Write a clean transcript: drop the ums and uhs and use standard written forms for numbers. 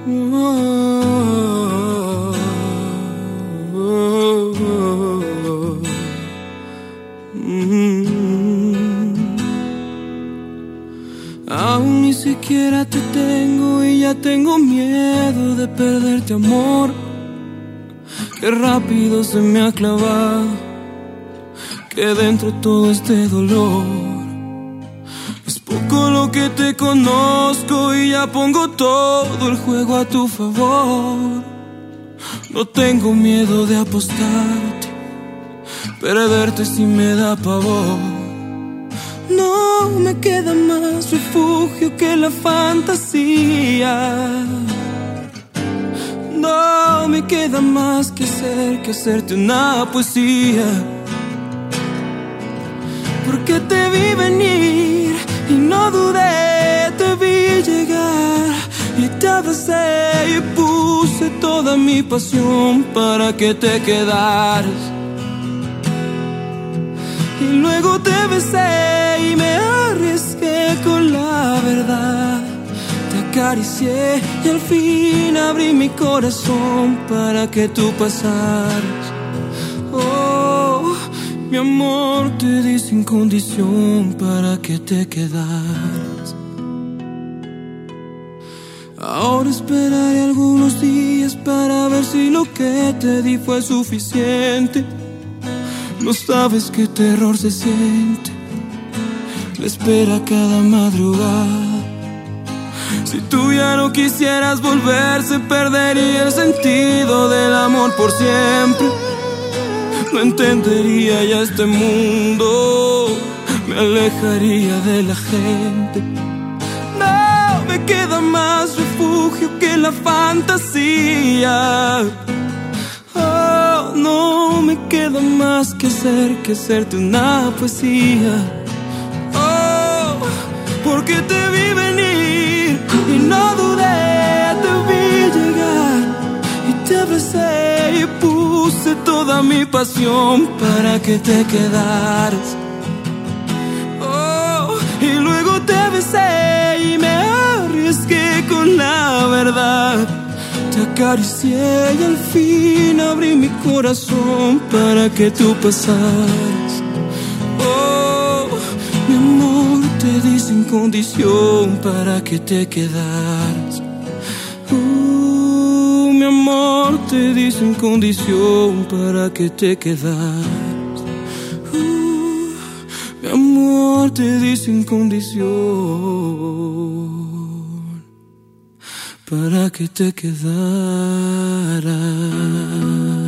Oh, oh, oh, Aún ni siquiera te tengo y ya tengo miedo de perderte, amor. Qué rápido se me ha clavado que dentro todo este dolor. Es poco lo que te conozco y ya pongo todo el juego a tu favor. No tengo miedo de apostarte, perderte si me da pavor. No me queda más refugio que la fantasía. No me queda más que hacerte una poesía. Porque te vi venir y no dudé, te vi llegar y te abracé y puse toda mi pasión para que te quedaras. Y luego te besé y me arriesgué con la verdad. Te acaricié y al fin abrí mi corazón para que tú pasaras. Oh, mi amor, te di sin condición para que te quedaras. Ahora esperaré algunos días para ver si lo que te di fue suficiente. No sabes qué terror se siente la espera cada madrugada. Si tú ya no quisieras volver, se perdería el sentido del amor por siempre. No entendería ya este mundo, me alejaría de la gente. No me queda más refugio que la fantasía. Oh, no me queda más que hacerte una poesía. Oh, porque te vi venir y no dudé, te vi llegar y te abracé y puse toda mi pasión para que te quedaras. Oh, y luego te besé y me arriesgué con la verdad. Te acaricié y al fin abrí mi corazón para que tú pasaras. Oh, mi amor, te di sin condición para que te quedaras. Mi amor, te di sin condición para que te quedaras. Mi amor, te di sin condición para que te quedaras.